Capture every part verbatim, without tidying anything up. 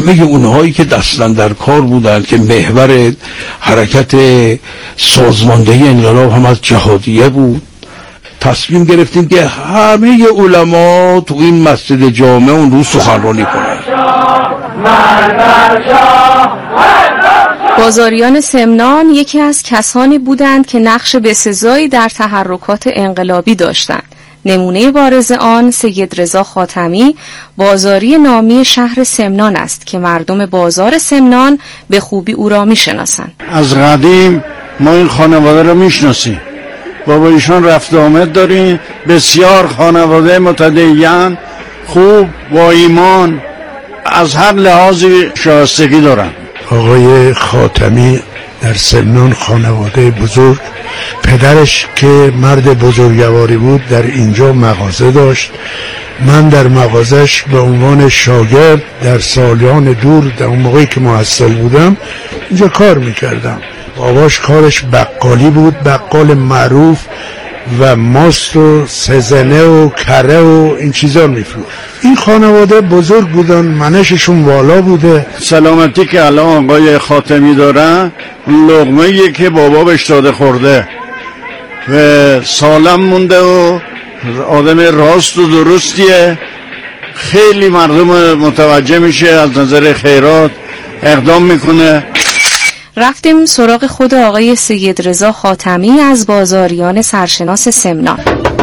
همه اونهایی که دستن در کار بودن که محور حرکت سازماندهی انقلاب هم از جهادیه بود، تصمیم گرفتیم که همه علما تو این مسجد جامع اون روز سخنرانی کنن. بازاریان سمنان یکی از کسانی بودند که نقش بسزایی در تحرکات انقلابی داشتند. نمونه بارز آن سید رضا خاتمی، بازاری نامی شهر سمنان است که مردم بازار سمنان به خوبی او را میشناسند. از قدیم ما این خانواده را میشناسیم، با ایشان رفت آمد داریم. بسیار خانواده متدین، خوب، با ایمان، از هر لحاظی شایستگی دارن. آقای خاتمی در سمنان خانواده بزرگ، پدرش که مرد بزرگواری بود در اینجا مغازه داشت. من در مغازش به عنوان شاگرد در سالیان دور، در اون موقعی که محصل بودم، اینجا کار میکردم. باباش کارش بقالی بود، بقال معروف، و ماست و سزنه و کره و این چیزا میفروخت. این خانواده بزرگ بودن، منششون والا بوده. سلامتی که الان آقای خاتمی دارن، لقمه یه که بابا بهش داده خورده و سالم مونده و آدم راست و درستیه. خیلی مردم متوجه میشه، از نظر خیرات اقدام میکنه. رفتیم سراغ خود آقای سید رضا خاتمی از بازاریان سرشناس سمنان.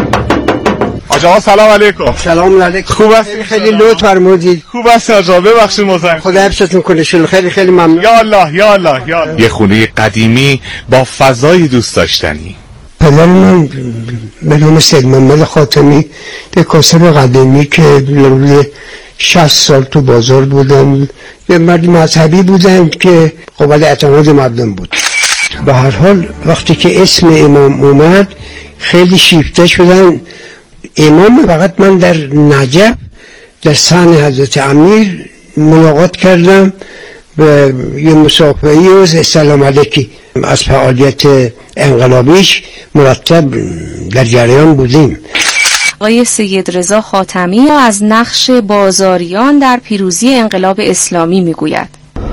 آقا سلام علیکم. سلام علیکم. خوب است؟ خیلی لطف فرمودید. خوب است آقا، ببخشید مزاحم. خدا حفظتون کنه. خیلی خیلی ممنون. یا الله یا الله یا الله. یه خونه قدیمی با فضای دوست داشتنی. پدر من به نام سید محمد خاتمی، یک کاسب قدیمی که حدود شصت سال تو بازار بودن، یه مرد مذهبی بودن که قابل اعتماد مردم بود. به هر حال وقتی که اسم امام اومد خیلی شیفته شدن. امام فقط من در نجف در صحن حضرت امیر ملاقات کردم و یه مسافه‌ای و سلام علیکی از فعالیت انقلابیش مرتب در جریان بودیم. آقای سید رضا خاتمی از نقش بازاریان در پیروزی انقلاب اسلامی میگوید.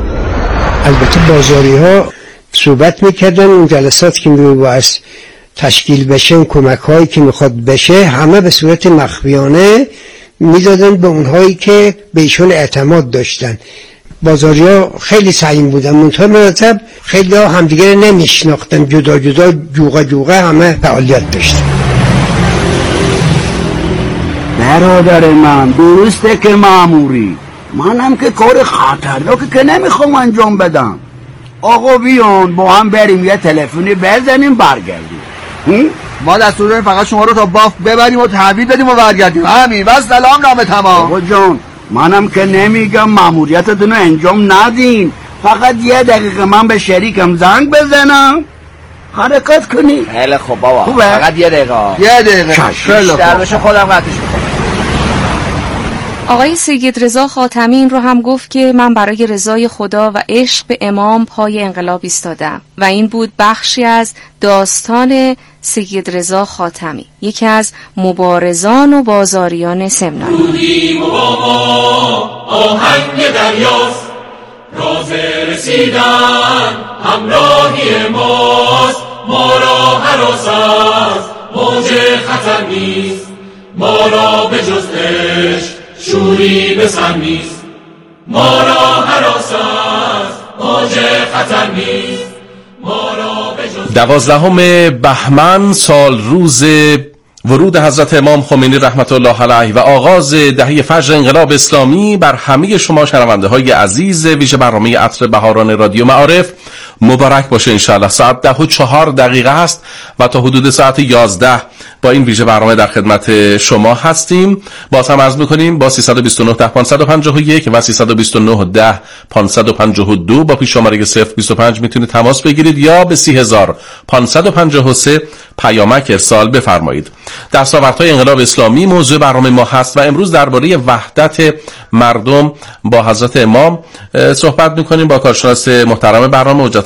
البته بازاری ها صحبت میکردن، اون جلسات که میباید تشکیل بشه، کمک هایی که میخواد بشه، همه به صورت مخفیانه میدادن به اونهایی که به ایشون اعتماد داشتن. بازاری ها خیلی سعیم بودن، منطقه مرتب خیلی ها همدیگه نمیشناختن، جدا جدا جوغه جوغه همه فعالیت داشتن. برادر من درسته که ماموری، منم که کار خطرناکه که نمیخوام انجام بدم. آقا بیان با هم بریم یه تلفنی بزنیم برگردیم. ما دستور داریم فقط شما رو تا باف ببریم و تحویل بدیم و برگردیم. همین بس سلام نامه تمام. آقا جان منم که نمیگم ماموریتتون رو انجام ندین، فقط یه دقیقه من به شریکم زنگ بزنم حرکت کنی. خیلی خوب بابا، خوبه؟ فقط یه دقیقه یه دقیقه خیلی خوب. در بشه خودم قطعش میکنم. آقای سید رضا خاتمی این رو هم گفت که من برای رضای خدا و عشق به امام پای انقلاب ایستادم و این بود بخشی از داستان سید رضا خاتمی، یکی از مبارزان و بازاریان سمنان. رودیم و با ما آهنگ دریاست، راز رسیدن همراهی ماست. ما را هراس است موج خطر نیست، ما را به جز عشق شوری به سر نیست. ما را هراس است موج خطر نیست، ما را به جز. دوازدهم بهمن سال روز ورود حضرت امام خمینی رحمت الله علیه و آغاز دهه فجر انقلاب اسلامی بر همه شما شنونده های عزیز ویژه برنامه عطر بهاران رادیو معارف مبارک باشه انشاءالله. ساعت ده و چهار دقیقه است و تا حدود ساعت یازده با این ویژه برنامه در خدمت شما هستیم. باز هم عرض میکنیم با سیصد و بیست و نه ده پانصد و پنجاه و یک و سیصد و بیست و نه ده پانصد و پنجاه و دو با پیش شماره صفر بیست و پنج میتونید تماس بگیرید یا به سی هزار پانصد و پنجاه و سه پیامک ارسال بفرمایید. دستاوردهای انقلاب اسلامی موضوع برنامه ما هست و امروز درباره وحدت مردم با حضرت امام صحبت میکنیم با کارشناس محترم برنامه حجت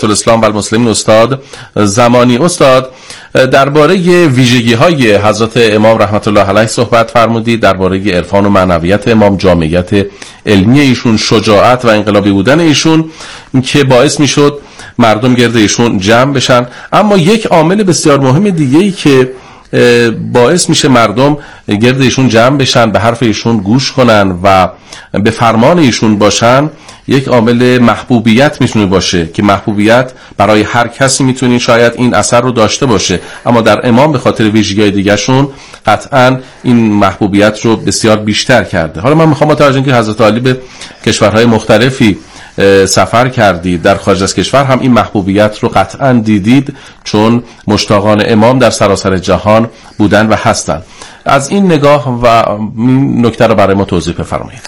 حجت الاسلام و المسلمین استاد زمانی. استاد درباره ویژگی های حضرت امام رحمت الله علیه صحبت فرمودید، درباره عرفان و معنویت امام، جامعیت علمی ایشون، شجاعت و انقلابی بودن ایشون که باعث میشد مردم گرد ایشون جمع بشن. اما یک عامل بسیار مهم دیگه ای که باعث میشه مردم گرد ایشون جمع بشن، به حرف ایشون گوش کنن و به فرمان ایشون باشن، یک عامل محبوبیت میتونه باشه که محبوبیت برای هر کسی میتونه شاید این اثر رو داشته باشه، اما در امام به خاطر ویژگی‌های دیگه‌شون قطعاً این محبوبیت رو بسیار بیشتر کرده. حالا من میخوام با توجه اینکه حضرت علی به کشورهای مختلفی سفر کردید، در خارج از کشور هم این محبوبیت رو قطعاً دیدید، چون مشتاقان امام در سراسر جهان بودن و هستن. از این نگاه و این نکته رو برای ما توضیح بفرمایید.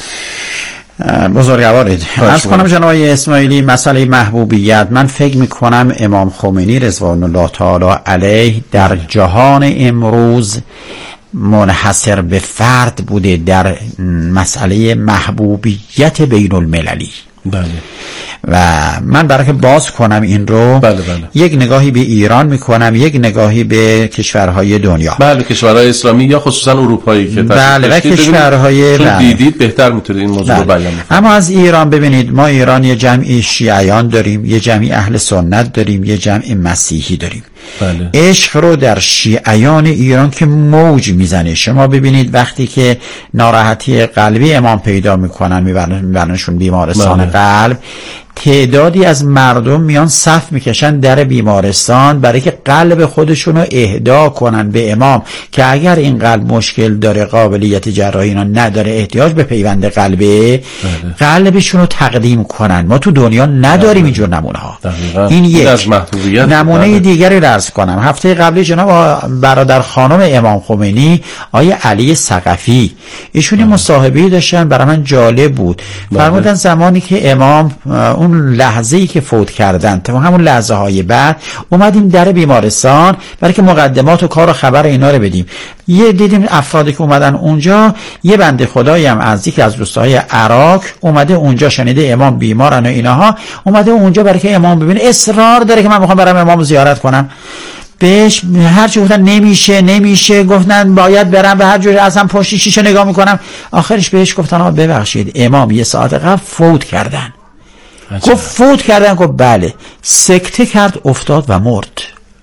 بزرگوارید. عرض کنم جناب اسماعیلی، مسئله محبوبیت، من فکر میکنم امام خمینی رضوان الله تعالی علیه در جهان امروز منحصر به فرد بوده در مسئله محبوبیت بین المللی. بله. و من برای که باز کنم این رو، بله بله. یک نگاهی به ایران میکنم، یک نگاهی به کشورهای دنیا. بله، کشورهای اسلامی یا خصوصا اروپایی که بله و کشورهای بله. دیدید بهتر میتونید این موضوع رو بله. بیان کنید. اما از ایران ببینید، ما ایران یه جمعی شیعیان داریم، یه جمعی اهل سنت داریم، یه جمع مسیحی داریم. بله. عشق رو در شیعیان ایران که موج میزنه. شما ببینید وقتی که ناراحتی قلبی امام پیدا میکنن، میبرنشون بیمارستان بله. قلب، تعدادی از مردم میان صف میکشن در بیمارستان برای که قلب خودشون رو اهدا کنن به امام که اگر این قلب مشکل داره، قابلیت جراحی اینا نداره، احتیاج به پیوند قلبه، بله. قلبشون رو تقدیم کنن. ما تو دنیا نداریم اینجور نمونه ها. این یک نمونه بله. دیگری عرض کنم. هفته قبلی جناب برادر خانم امام خمینی آیه علی ثقفی ایشون بله. مصاحبه‌ای داشتن، برای من جالب بود. بله. فرمودن زمانی که امام اون لحظه‌ای که فوت کردن تا همون لحظه های بعد اومدیم در بیمارستان برای که مقدمات و کار و خبر اینا رو بدیم. یه دیدیم افرادی که اومدن اونجا، یه بنده خدایی هم از یکی از دوستای عراق اومده اونجا، شنیده امام بیمارن و اینها، اومده اونجا برای که امام ببینه، اصرار داره که من میخوام برام امام زیارت کنم. بهش هر چی گفتن نمیشه نمیشه، گفتن باید برم، به هر جوری اصلا پشت شیشه نگاه میکنم. آخرش بهش گفتن آقا ببخشید امام یه ساعت قبل فوت کردن. گفت فوت کردن؟ گفت بله. سکته کرد، افتاد و مرد.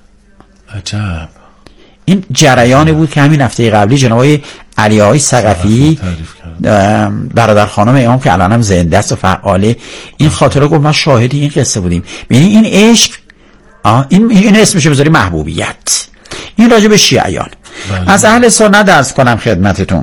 عجب. این جریانی بود که همین هفته قبلی جناب علی آقای ثقفی برادر خانم امام که الان هم زنده است و فعاله، این خاطره گفت ما شاهد این قصه بودیم. یعنی این عشق، این این اسمش بذاری محبوبیت. این راجع به شیعیان. بله. از اهل سنت درس کنم خدمتتون.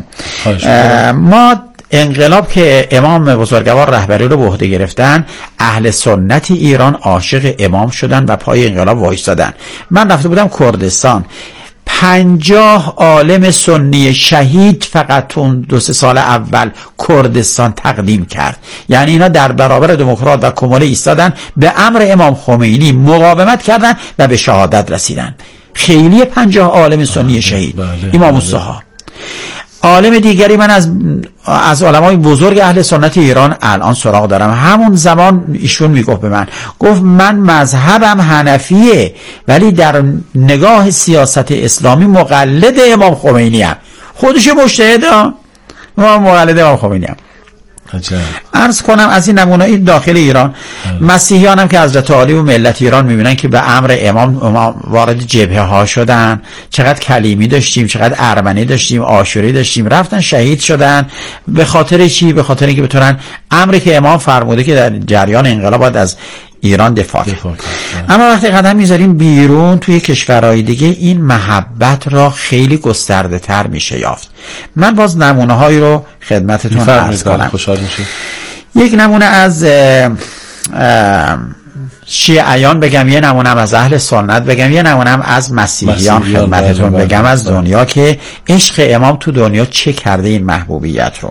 ما انقلاب که امام بزرگوار رهبری رو به عهده گرفتن، اهل سنت ایران عاشق امام شدن و پای انقلاب وایسادن. من رفته بودم کردستان، پنجاه عالم سنی شهید فقط اون دو سه سال اول کردستان تقدیم کرد. یعنی اینا در برابر دموکرات و کمونه ایستادن، به امر امام خمینی مقاومت کردن و به شهادت رسیدن. خیلی پنجاه عالم سنی شهید. بله، امام الصحا. عالم دیگری من از از علمای بزرگ اهل سنت ایران الان سراغ دارم. همون زمان ایشون میگفت به من، گفت من مذهبم حنفیه ولی در نگاه سیاست اسلامی مقلد امام خمینی ام. خودش مجتهده، ما مقلد امام خمینی ام. عرض کنم از این نمونه‌ای داخل ایران، مسیحیان هم که حضرت علی و ملت ایران میبینن که به امر امام, امام وارد جبهه ها شدن، چقدر کلیمی داشتیم، چقدر ارمنی داشتیم، آشوری داشتیم، رفتن شهید شدن. به خاطر چی؟ به خاطر اینکه بتونن امری که امام فرموده که در جریان انقلاب باید از ایران دفاع کرد. اما وقتی قدم میذاریم بیرون توی کشورهای دیگه، این محبت را خیلی گسترده تر میشه یافت. من باز نمونه هایی رو خدمتتون عرض کنم. خوشحال میشه. یک نمونه از شیعیان بگم، یه نمونه از اهل سنت بگم، یه نمونه از مسیحیان خدمتتون بگم از دنیا که عشق امام تو دنیا چه کرده این محبوبیت رو.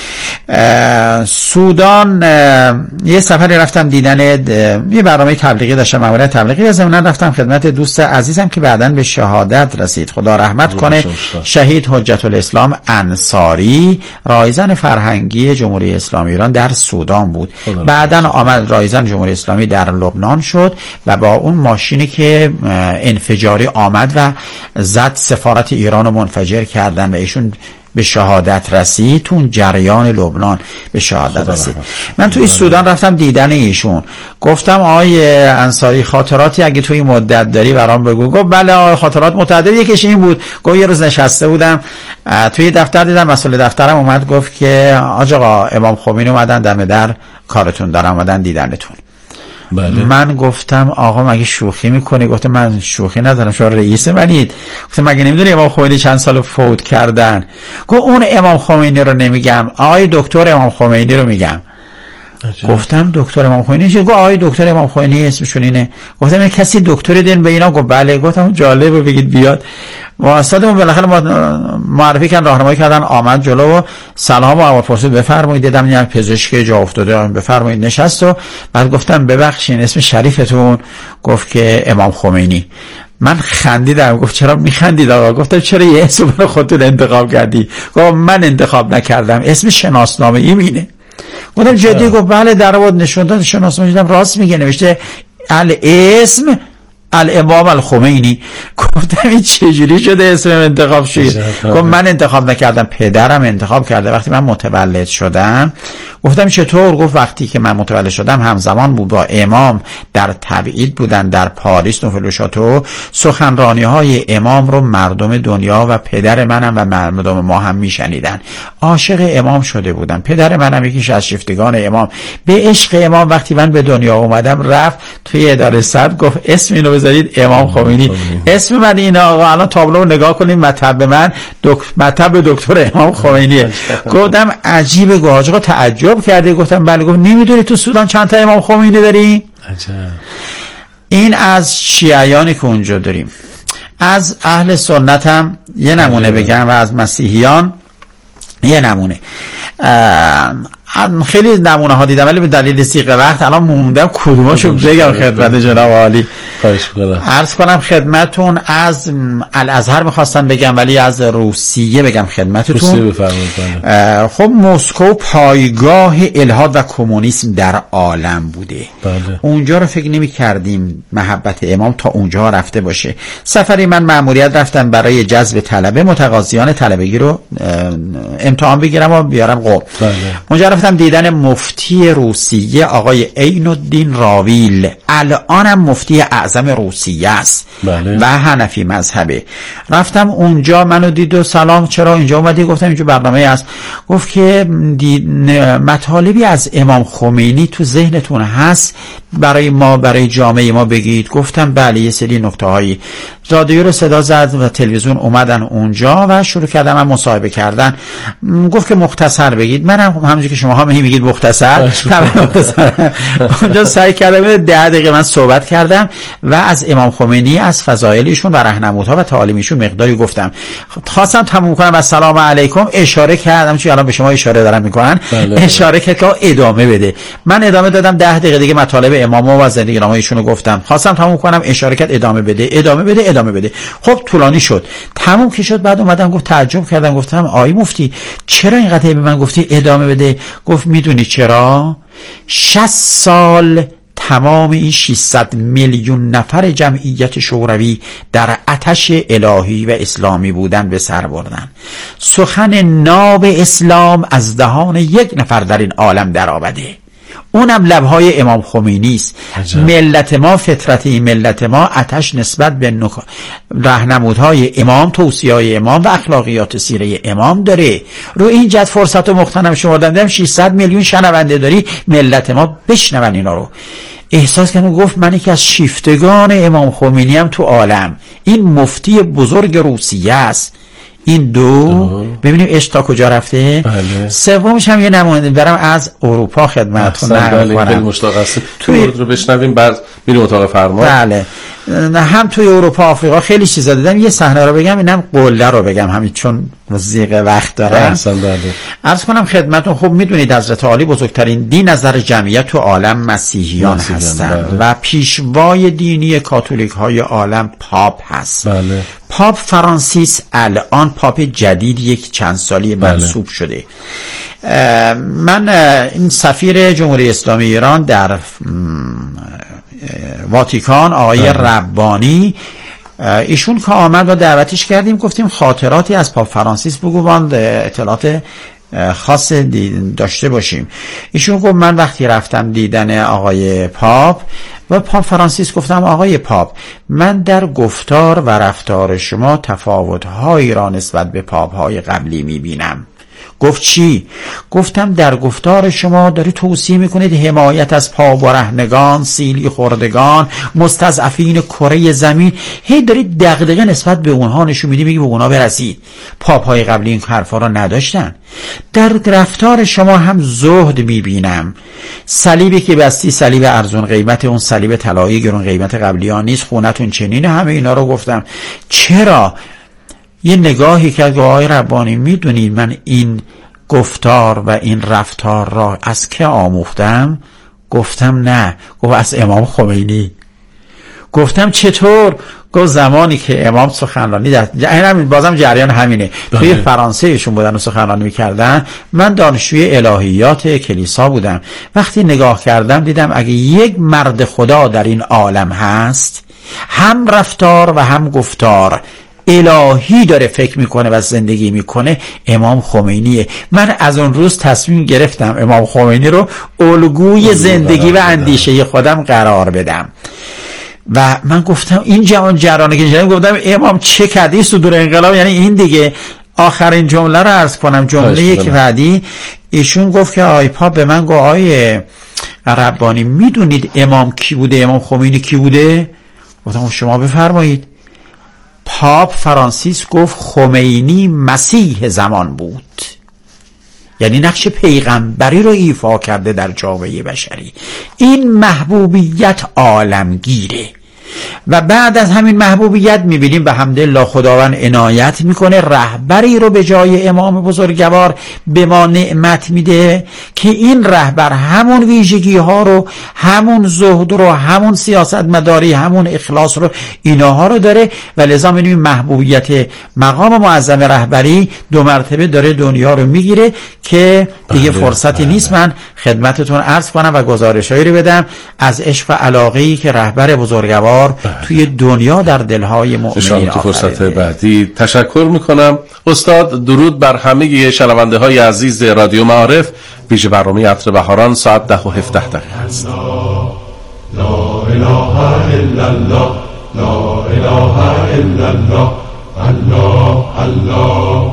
سودان یه سفری رفتم دیدن، یه برنامه تبلیغی داشتم، معمولا تبلیغی، از اون رفتم خدمت دوست عزیزم که بعداً به شهادت رسید، خدا رحمت کنه، شهید حجت الاسلام انصاری، رایزن فرهنگی جمهوری اسلامی ایران در سودان بود. بعداً آمد رایزن جمهوری اسلامی در در لبنان شد و با اون ماشینی که انفجاری آمد و زد سفارت ایران رو منفجر کردن و ایشون به شهادت رسید. تو اون جریان لبنان به شهادت رسید. من توی سودان رفتم دیدن ایشون، گفتم آقای انصاری خاطراتی اگه توی مدت داری برام بگو. گفت بله آقای خاطرات متعدد، یکیش این بود. گفت یه روز نشسته بودم توی دفتر، دیدم مسئول دفترم اومد گفت که آج آقا امام خمینی اومدن دم در کارتون دارن، اومدن دیدنتون. بله. من گفتم آقا مگه شوخی میکنی؟ گفتم من شوخی ندارم، شما رئیس منید. گفتم مگه نمیدونی امام خمینی چند سال فوت کردن؟ گفت اون امام خمینی رو نمیگم، آقای دکتر امام خمینی رو میگم. عجب. گفتم دکتر امام خمینی چیه؟ گفت آقای دکتر امام خمینی اسمشون اینه. گفتم این کسی دکتری دین به اینا؟ گفت بله. گفتم جالبه بگید بیاد. واسطمون بالاخره معرفی کردن، راهنمایی کردن، آمد جلو و سلام و اول پرسید بفرمایید. دیدم یه پزشک جا افتاده، بفرمایید نشست و بعد گفتم ببخشید اسم شریفتون؟ گفت که امام خمینی. من خندیدم. گفت چرا میخندید آقا؟ گفتم چرا یه اسم برای خودتون انتخاب کردی؟ گفت من انتخاب نکردم، اسم شناسنامه ای اینه. گفتم جدی؟ گفت بله در آورد نشون داد شناسنامه، دیدم راست میگه، نوشته الاسم الامام الخمینی. گفتم این چجوری شده اسم انتخاب شد؟ گفت من انتخاب نکردم، پدرم انتخاب کرده وقتی من متولد شدم. گفتم چطور؟ گفت وقتی که من متولد شدم همزمان بود با امام در تبعید بودن در پاریس نوفل شاتو، سخنرانی های امام رو مردم دنیا و پدر منم و مردم ما هم میشنیدن. عاشق امام شده بودم. پدر منم یکیش از شیفتگان امام. به عشق امام وقتی من به دنیا اومدم رفت توی اداره صد گفت اسم اینو بذارید امام خمینی. اسم من اینه آقا. الان تابلو نگاه کنید، مطب من دک... مطب دکتر امام خمینیه. گفتم عجیبه. گاجا تعجب کرده. گفتم بله. گفت نمیدونی تو سودان چند تا امام خمینی داری؟ عجب. این از شیعیانی که اونجا داریم. از اهل سنت هم یه نمونه بگم و از مسیحیان یه نمونه. خیلی نمونه ها دیدم ولی به دلیل سیغه وقت الان موندم کدوماشو بگم خدمت جناب عالی. عرض کنم خدمتون از الازهر میخواستم بگم ولی از روسیه بگم خدمتتون. خب مسکو پایگاه الحاد و کمونیسم در عالم بوده. بله. اونجا رو فکر نمی کردیم محبت امام تا اونجا رفته باشه. سفری من مأموریت رفتم برای جذب طلبه، متقاضیان طلبگی رو امتحان بگیرم و بیارم قم. بله. اونجا رفتم دیدن مفتی روسیه آقای عین الدین راویل، الانم مفتی اعظم روسیه است. بله. و حنفی مذهبه. رفتم اونجا، منو دید و سلام چرا اینجا اومدی؟ گفتم اینجا برنامه است. گفت که مطالبی از امام خمینی تو ذهنتون هست برای ما، برای جامعه ما بگید. گفتم بله. یه سری نکته هایی. رادیو رو صدا زد و تلویزیون اومدن اونجا و شروع کردم من مصاحبه کردن. گفت که مختصر بگید. منم همونجوری که شما ها میگید مختصر اونجا سعی کردم ده دقیقه من صحبت کردم و از امام خمینی، از فضایلشون و راهنمودها و تعالیمشون مقداری گفتم. خواستم تموم کنم السلام علیکم، اشاره کردم چون الان به شما اشاره دارم میکنن. بله. اشاره کرد که ادامه بده. من ادامه دادم، ده دقیقه دیگه مطالب امام و زندگی نامه ایشونو گفتم. خواستم تموم کنم، اشاره کرد ادامه بده ادامه بده ادامه بده. خب طولانی شد. تموم که شد بعد اومدم گفت تعجب کردم. گفتم آقای مفتی چرا اینقدر به من گفتی ادامه بده؟ گفت میدونی چرا؟ شصت سال تمام این ششصد میلیون نفر جمعیت شوروی در آتش الهی و اسلامی بودن به سر بردن. سخن ناب اسلام از دهان یک نفر در این عالم در آمده، اونم لبهای امام خمینی است. ملت ما، فطرت این ملت ما آتش نسبت به نخ... راهنمودهای امام، توصیه‌های امام و اخلاقیات سیره امام داره. رو این جد فرصت و مغتنم شما دادم ششصد میلیون شنونده داری، ملت ما بشنون اینا رو. احساس کردم. گفت من یکی از شیفتگان امام خمینی هم تو عالم. این مفتی بزرگ روسیه است. این دو ببینیم عشق تا کجا رفته. بله. سومش هم یه نمونه برم از اروپا خدمتتون نقل کنم. خیلی مشتاق هستیم توی رو بشنویم بعد میریم اتاق فرمان. بله. هم توی اروپا، آفریقا خیلی چیزا دیدم. یه صحنه رو بگم، اینم قله رو بگم همین چون زیغ وقت دارم. عرض کنم خدمتتون خب میدونید حضرت علی بزرگترین دین از نظر جمعیت تو عالم مسیحیان هستند و پیشوای دینی کاتولیک های عالم پاپ هست. بله. پاپ فرانسیس الان پاپ جدید یک چند سالی منصوب بله. شده. من این سفیر جمهوری اسلامی ایران در واتیکان آقای ربانی. ایشون که آمد و دعوتش کردیم، گفتیم خاطراتی از پاپ فرانسیس بگو، باند اطلاعات خاص داشته باشیم. ایشون گفت من وقتی رفتم دیدن آقای پاپ و پاپ فرانسیس، گفتم آقای پاپ من در گفتار و رفتار شما تفاوت‌هایی را نسبت به پاپ‌های قبلی می‌بینم. گفت چی؟ گفتم در گفتار شما داری توصیه میکنید حمایت از پابرهنگان، سیلی خوردگان، مستضعفین کره زمین، هی دارید دغدغه نسبت به اونها نشون میدی، میگی به اونها برسید. پاپ‌های قبلی این حرفا را نداشتن. در رفتار شما هم زهد میبینم. صلیبی که بستی صلیب ارزون قیمت، اون صلیب طلایی گرون قیمت قبلی ها نیست، خونتون چنینه. همه اینا رو گفتم. چرا؟ یه نگاهی کرد که آقای ربانی میدونید من این گفتار و این رفتار را از که آموختم؟ گفتم نه. گفت از امام خمینی. گفتم چطور؟ گفت زمانی که امام سخنرانی در همین بازم جریان همینه توی فرانسه ایشون بودن و سخنرانی میکردن، من دانشجوی الهیات کلیسا بودم. وقتی نگاه کردم دیدم اگه یک مرد خدا در این عالم هست، هم رفتار و هم گفتار الهی داره فکر میکنه و زندگی میکنه، امام خمینیه. من از اون روز تصمیم گرفتم امام خمینی رو الگوی زندگی و اندیشه خودم قرار بدم. و من گفتم این جوان جرانه که جنم، گفتم امام چه کردی صدور انقلاب، یعنی این دیگه. آخرین جمله رو عرض کنم، جمله که بعدی ایشون گفت که آی پاپ به من گفت آی ربانی میدونید امام کی بوده، امام خمینی کی بوده؟ گفتم شما بفرمایید. پاپ فرانسیس گفت خمینی مسیح زمان بود، یعنی نقش پیغمبری رو ایفا کرده در جامعه بشری. این محبوبیت عالمگیره و بعد از همین محبوبیت میبینیم به حمدالله خداوند عنایت میکنه، رهبری رو به جای امام بزرگوار به ما نعمت میده که این رهبر همون ویژگی ها رو، همون زهد رو، همون سیاست مداری، همون اخلاص رو، اینها رو داره و لذا میبینیم محبوبیت مقام معظم رهبری دو مرتبه داره دنیا رو میگیره که دیگه فرصتی نیست من خدمتتون عرض کنم و گزارشایی رو بدم از عشق و علاقه‌ای که رهبر بزرگوار توی دنیا در دلهای مؤمنین تو فرصت بعدی. تشکر میکنم استاد. درود بر همه شنونده های عزیز رادیو معارف. ویژه برنامه عطر بهاران ساعت ده و هفده دقیقه است. لا اله الا الله، لا اله الا الله، الله الله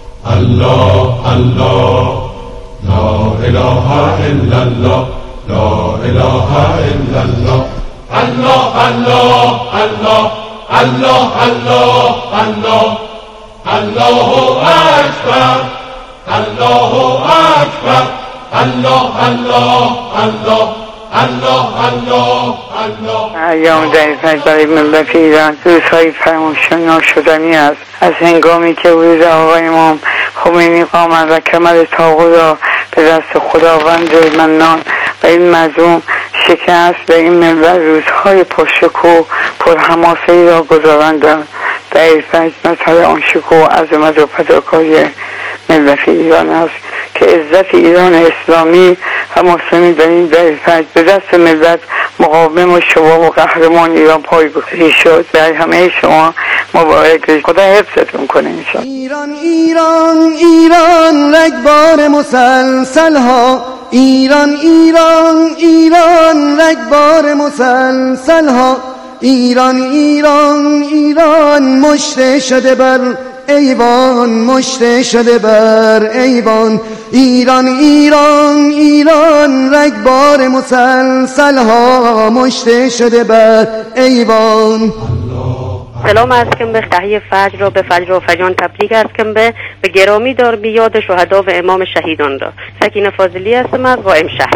الله الله، لا اله الا الله، لا اله الا الله، الله الله الله الله الله الله، الله اکبر، الله اکبر، الله الله الله الله الله الله. ایام جدید برای ملت ایران روزهای فراموش ناشدنی است. از هنگامی که روز آقای امام خمینی قامت و کمر طاغوت را به دست خداوند منان و این مظلوم شکست و این ملت روزهای پرشکوه پرحماسه‌ای را گذراندند. در این فجر مثل آن شکوه عظمت و فداکاری ملت ایران است که عزت ایران اسلامی و مسلمین در این در فجر به دست ملت مقاوم و شجاع و قهرمان ایران پایگذاری شد. در همه شما مبارک، خدا حفظتون کنه انشاءالله. ایران ایران ایران رگبار مسلسل ها، ایران ایران ایران رگبار مسلسل ها، ایران ایران ایران مشت شده بر ایوان، مشت شده بر ایوان، ایران ایران ایران رگبار مسلسل ها، مشت شده بر ایوان. سلام عرض کنم به تحیه فجر را به فجر و فجان تبریک عرض کنم به به گرامی دار بیاد شهدا و امام شهیدان را. سکینه فاضلی هستم از قائم شهر.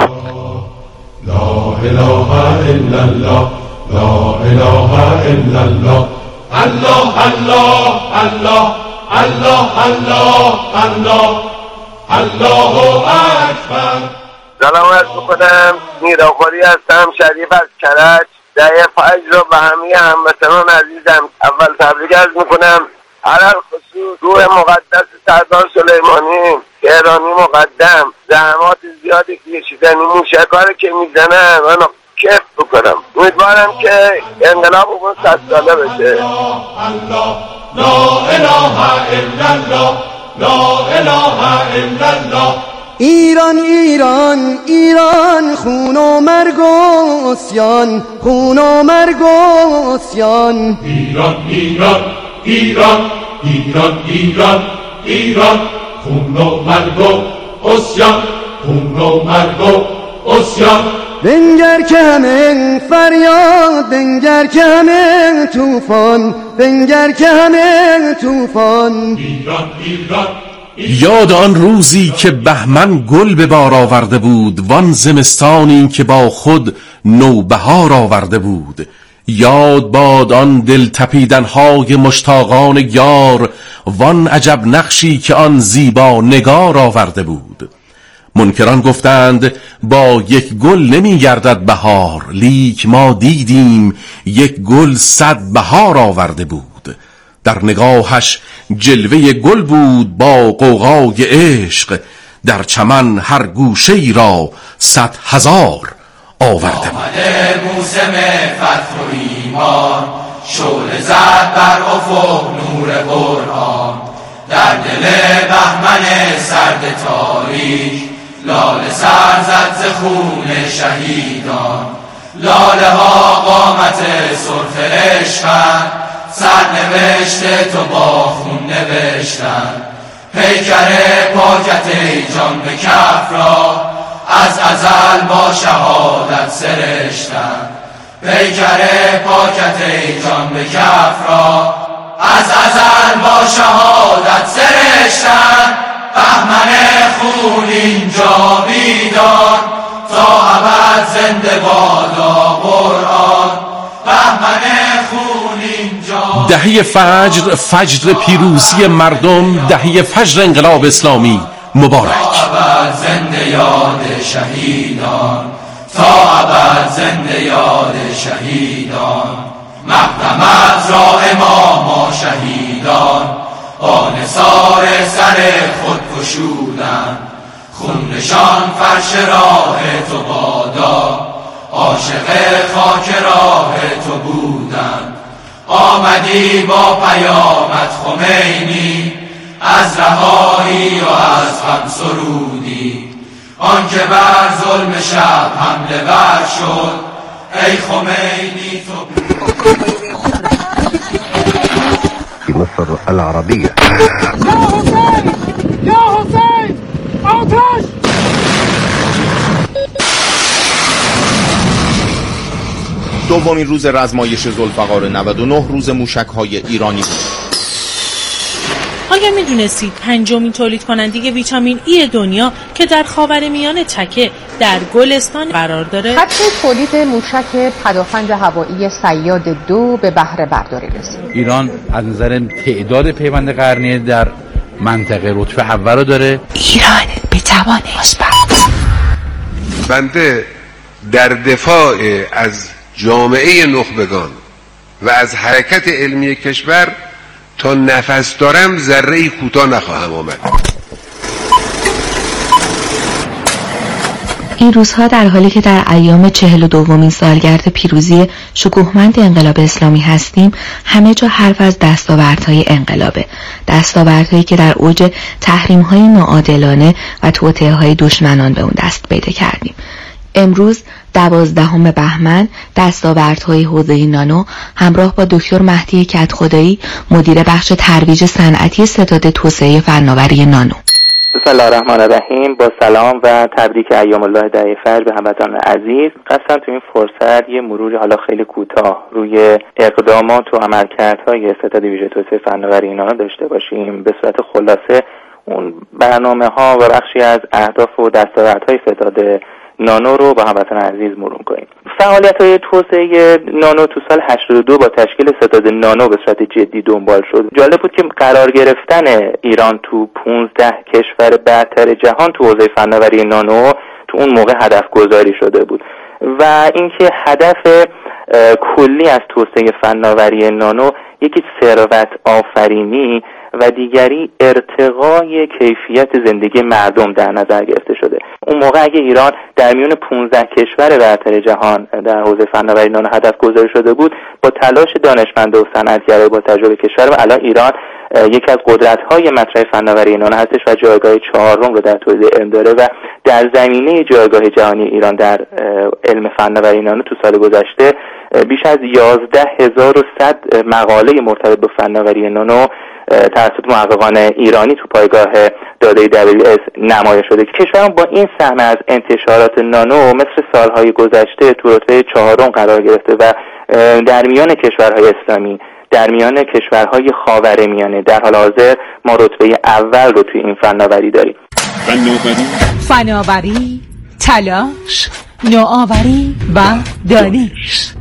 لا اله الا الله، لا اله الا الله، الله الله الله الله الله الله الله اکبر. سلام عرض میکنم، میراخوری هستم، شریف از کرج. در فجر رو به همه هموطنان عزیزم اول تبریک عرض میکنم، علل خصوص روح مقدس سردار سلیمانی تهرانی مقدم. زحمات زیادی که کشیدن، این موشک‌ها رو که میزنن منو کف میکنم. امیدوارم که انقلابمون صد ساله بشه. لا اله الا الله، لا اله الا الله. ایران ایران ایران، خون و مرگ و عصیان، خون و مرگ و عصیان. ایران ایران ایران ایران ایران ایران، خون و مرگ و عصیان، خون و مرگ و عصیان. بنگر که همه فریاد، بنگر که همه طوفان، بنگر که همه طوفان. ایران ایران یاد آن روزی که بهمن گل به بار آورده بود، وان زمستانی که با خود نوبهار آورده بود. یاد باد آن دل تپیدنهای مشتاقان یار، وان عجب نقشی که آن زیبا نگار آورده بود. منکران گفتند با یک گل نمی گردد بهار، لیک ما دیدیم یک گل صد بهار آورده بود. در نگاهش جلوه گل بود با غوغای عشق، در چمن هر گوشه ای را صد هزار آورده بود. آمده موسم فتح و ایمان، شعله زد بر افق نور قرآن. در دل بهمن سرد تاریک، لاله سر زد ز خون شهیدان. لاله ها قامت سرخ عشقند، سر نوشته تو با خون نوشتن. پیکر پاکت ای جان به کف را، از ازل با شهادت سرشتن. پیکر پاکت ای جان به کف را، از ازل با شهادت سرشتن. بهمن خون اینجا بیدار، تا ابد زنده بادا قرآن. بهمن خون اینجا. دهه فجر، فجر پیروزی مردم، دهه فجر انقلاب اسلامی مبارک. تا ابد زنده یاد شهیدان، تا ابد زنده یاد شهیدان. مقدمت را امام و شهیدان، با نثار سر خود گشودند. خونشان فرش راه تو بادا، عاشق خاک راه تو بودند. آمدی با پیامت خمینی، از رهایی و از غم سرودی. آنکه بر ظلم شب حمله ور شد، ای خمینی تو مصر العربية. يا حسين يا حسين آتش. دومین روز رزمایش ذوالفقار نود و نه روز موشک‌های ایرانی بود. آیا میدونستید پنجمین تولید کننده ویتامین ای دنیا که در خاورمیانه تکه در گلستان قرار داره؟ خط تولید موشک پدافند هوایی صیاد دو به بهره برداری رسید. ایران از نظر تعداد پیوند قرنیه در منطقه رتبه اول رو داره. ایران به توان مثبت. بنده در دفاع از جامعه نخبگان و از حرکت علمی کشور تا نفس دارم ذره‌ای کوتاه نخواهم آمد. این روزها در حالی که در ایام چهل و دومین سالگرد پیروزی شکوهمند انقلاب اسلامی هستیم، همه جا حرف از دستاوردهای انقلابه، دستاوردهایی که در اوج تحریم‌های ناعادلانه و توطئه‌های دشمنان به اون دست پیدا کردیم. امروز دوازدهم بهمن دستاوردهای حوزه نانو همراه با دکتر مهدی کدخدایی مدیر بخش ترویج صنعتی ستاد توسعه فناوری نانو. بسم الله الرحمن الرحیم. با سلام و تبریک ایام الله دهه فجر به هموطنان عزیز. قصدم تو این فرصت یه مروری حالا خیلی کوتاه روی اقدامات و عملکردهای ستاد ویژه توسعه فناوری نانو داشته باشیم. به صورت خلاصه اون برنامه ها و بخشی از اهداف و دستاوردهای ستاد نانو رو با هموطن عزیز مرور کنیم. فعالیت‌های توسعه نانو تو سال هشتاد و دو با تشکیل ستاد نانو به صورت جدی دنبال شد. جالب بود که قرار گرفتن ایران تو پانزده کشور برتر جهان تو حوزه فناوری نانو تو اون موقع هدف گذاری شده بود و اینکه هدف کلی از توسعه فناوری نانو یکی ثروت آفرینی و دیگری ارتقای کیفیت زندگی مردم در نظر گرفته شده. اون موقع اگه ایران در میون پانزده کشور برتر جهان در حوزه فناوری نانو هدف گذاری شده بود، با تلاش دانشمند و صنعتگرای با تجربه کشور، و الان ایران یکی از قدرت‌های مطرح فناوری نانو هستش و جایگاه چهارم رو در تولید علم داره و در زمینه جایگاه جهانی ایران در علم فناوری نانو تو سال گذشته بیش از یازده هزار و صد مقاله مرتبط با فناوری نانو توسط محققان ایرانی تو پایگاه داده دبلیو اس نمایش شده. کشورمون با این سهم از انتشارات نانو مثل سالهای گذشته تو رتبه چهارم قرار گرفته و در میان کشورهای اسلامی، در میان کشورهای خاورمیانه در حال حاضر ما رتبه اول رو توی این فناوری داریم. فناوری فناوری تلاش، نوآوری و دانش.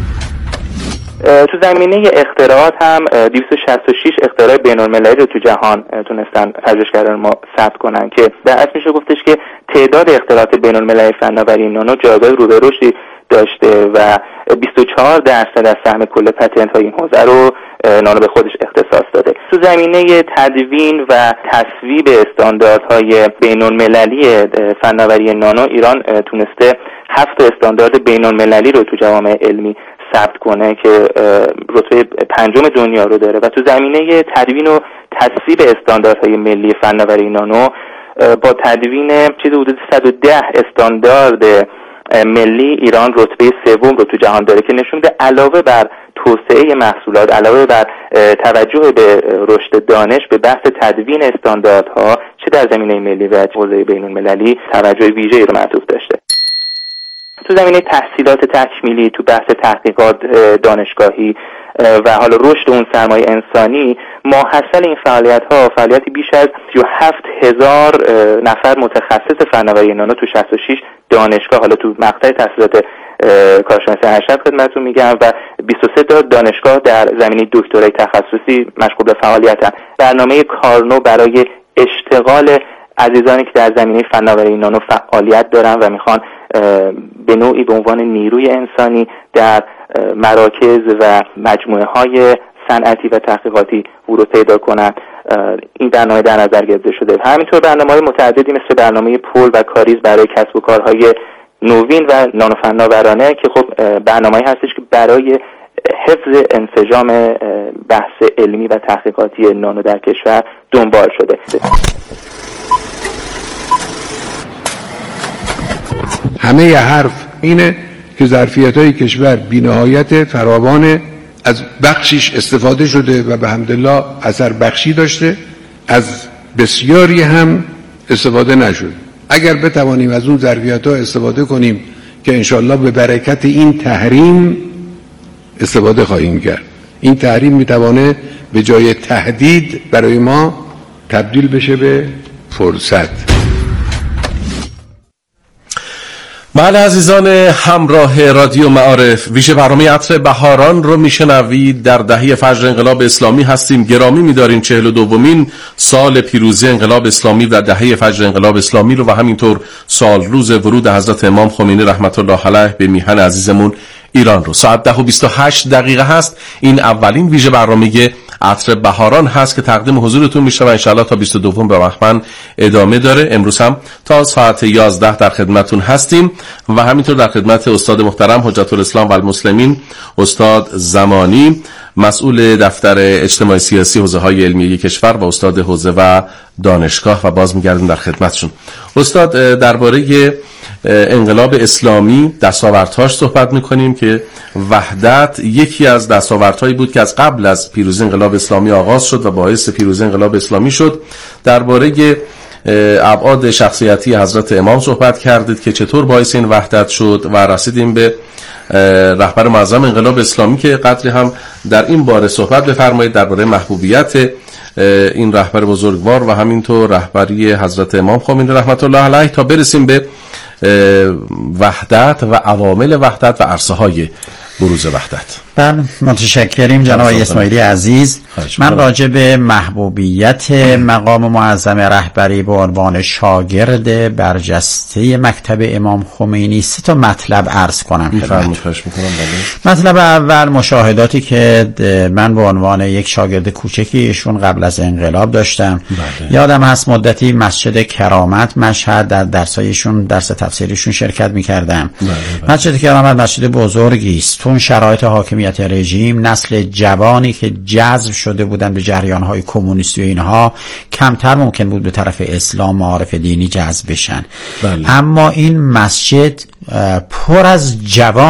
تو زمینه اختراعات هم دویست و شصت و شش اختراع بین‌المللی رو تو جهان تونستن پژوهشگران ما ثبت کنن که در اصل میشه گفتش که تعداد اختراعات بین‌المللی فناوری نانو جایگاه رو به رشدی داشته و بیست و چهار درصد از سهم کل پتنت های این حوزه رو نانو به خودش اختصاص داده. تو زمینه تدوین و تصویب استانداردهای بین‌المللی فناوری نانو ایران تونسته هفت استاندارد بین‌المللی رو تو جوامع علمی ثبت کنه که رتبه پنجم دنیا رو داره و تو زمینه تدوین و تصویب استانداردهای ملی فناوری نانو با تدوین چیز حدود صد و ده استاندارد ملی ایران رتبه سوم رو تو جهان داره که نشون میده علاوه بر توسعه محصولات، علاوه بر توجه به رشد دانش، به بحث تدوین استانداردها چه در زمینه ملی و حوزه بین‌المللی توجه ویژه‌ای رو معطوف داشته. تو زمینه تحصیلات تکمیلی، تو بحث تحقیقات دانشگاهی و حالا رشد اون سرمایه انسانی، ماحصل این فعالیت ها فعالیتی بیش از سی و هفت هزار نفر متخصص فناوری نانو تو شصت و شش دانشگاه، حالا تو مقطع تحصیلات کارشناسی ارشد خدمتتون میگم، و بیست و سه تا دانشگاه در زمینه دکترای تخصصی مشغول به فعالیتن. برنامه کارنو برای اشتغال عزیزانی که در زمینه فناوری نانو فعالیت دارن و میخوان به نوعی به عنوان نیروی انسانی در مراکز و مجموعه های صنعتی و تحقیقاتی ورود پیدا کنند، این برنامه در نظر گرفته شده. همینطور برنامه‌های متعددی مثل برنامه پول و کاریز برای کسب و کارهای نوین و نانو فناورانه که خب برنامه‌ای هستش که برای حفظ انسجام بحث علمی و تحقیقاتی نانو در کشور دنبال شده. همه حرف اینه که ظرفیت‌های کشور بی‌نهایت فراوان، از بخشیش استفاده شده و به حمدالله اثر بخشی داشته، از بسیاری هم استفاده نشد. اگر بتوانیم از اون ظرفیت‌ها استفاده کنیم که انشالله به برکت این تحریم استفاده خواهیم کرد، این تحریم میتوانه به جای تهدید برای ما تبدیل بشه به فرصت. بله عزیزان همراه رادیو معارف، ویژه برنامه عطر بهاران رو میشنوید. در دهه فجر انقلاب اسلامی هستیم، گرامی می‌داریم چهل و دومین سال پیروزی انقلاب اسلامی و دهه فجر انقلاب اسلامی رو و همینطور سال روز ورود حضرت امام خمینی رحمت الله علیه به میهن عزیزمون ایران رو. ساعت ده و بیست و هشت دقیقه هست. این اولین ویژه برنامه عطر بهاران هست که تقدیم حضورتون میشه و انشاءالله تا بیست و دوم به بهمن ادامه داره. امروز هم تا ساعت یازده در خدمتون هستیم و همینطور در خدمت استاد محترم حجت الاسلام و المسلمین استاد زمانی، مسئول دفتر اجتماعی سیاسی حوزه های علمی کشور و استاد حوزه و دانشگاه و باز میگردیم در خدمتشون. استاد درباره انقلاب اسلامی دستاوردهاش صحبت میکنیم که وحدت یکی از دستاوردهایی بود که از قبل از پیروزی انقلاب اسلامی آغاز شد و باعث پیروزی انقلاب اسلامی شد. درباره ابعاد شخصیتی حضرت امام صحبت کردید که چطور باعث این وحدت شد و رسیدیم به رهبر معظم انقلاب اسلامی که قدری هم در این باره صحبت بفرمایید درباره محبوبیت این رهبر بزرگوار و همینطور رهبری حضرت امام خمینی رحمت الله علیه تا برسیم به وحدت و عوامل وحدت و عرصه های بروز وحدت. بله متشکریم جناب اسماعیلی عزیز. من راجع به محبوبیت مقام معظم رهبری به عنوان شاگرد برجسته مکتب امام خمینی سه تا مطلب عرض کنم. مطلب اول مشاهداتی که من به عنوان یک شاگرد کوچکی ایشون قبل از انقلاب داشتم. بله. یادم هست مدتی مسجد کرامت مشهد در درسایشون درس تفسیریشون شرکت می‌کردم. بله. مسجد کرامت مسجد بزرگی است. تو شرایط حاکمیت رژیم نسل جوانی که جذب شده بودن به جریان‌های کمونیستی و اینها کمتر ممکن بود به طرف اسلام معارف دینی جذب بشن. بله. اما این مسجد پر از جوان